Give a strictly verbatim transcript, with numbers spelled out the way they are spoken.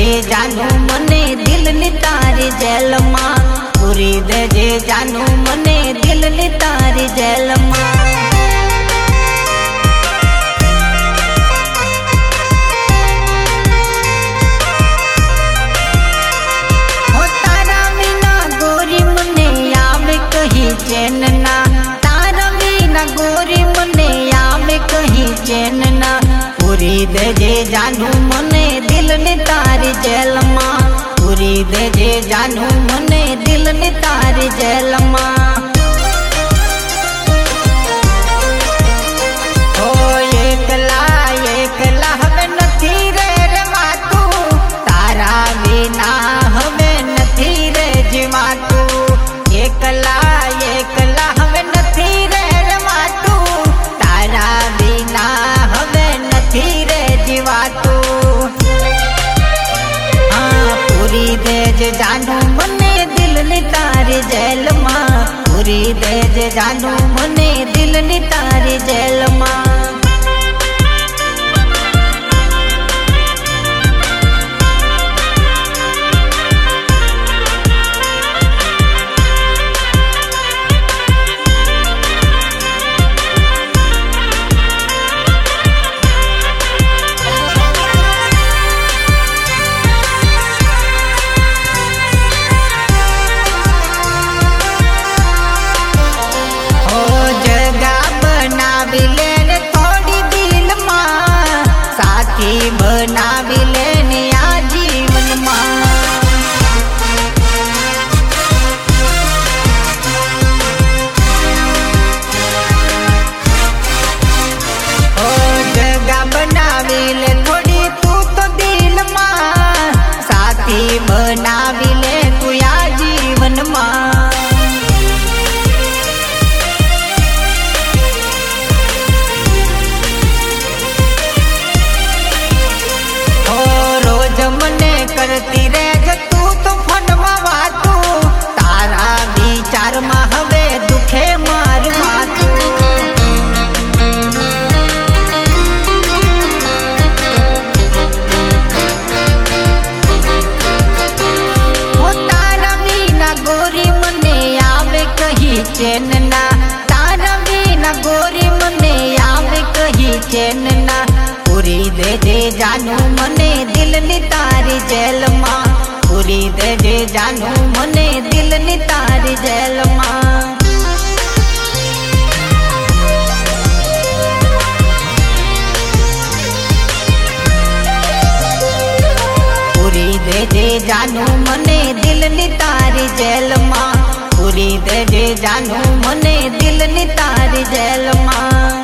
देजे जानू मने दिल नी तारी जेल मां, पूरी देजे जानू मने दिल नी तारी जेल मां। हो तारा मीना गोरी मने आवे कहीं चैन ना, तारा मीना गोरी मने आवे कहीं चैन ना, पूरी देजे जानू मने दिल नी तारी जेल मां, पूरी देजे जानू मने दिल नी तारी जेल मां। ओ एकला एकला हवे नथी रे रे मातू, तारा विना हवे नथी रे जीवातू, एकला एकला हवे नथी रे रे मातू, तारा विना हवे नथी रे जीवातू। हाँ पूरी देज जानू मने दिल नी तारी जेल मां, पूरी देज जानू मने दिल नी तारी जेल मां। बनावी लेने आजीवन मां, ओ जगह बनावी ले थोड़ी तू तो दिल मां, साथी बनावी ले तू आजीवन मां। करती रे तू तो फनवा वातू, तारा विचार में हवे दुखे मार मातू। हो तारा मीना गोरी मने आवे कहीं चैन ना, तारा मीना गोरी मने आवे कहीं चैन ना, पूरी देजे जानू मने दिल नी तारी जेल मां, पूरी देजे जानू मने दिल नी तारी जेल मां। पूरी देजे जानू मने दिल नी तारी जेल मां, पूरी देजे जानू मने दिल नी तारी जेल मां।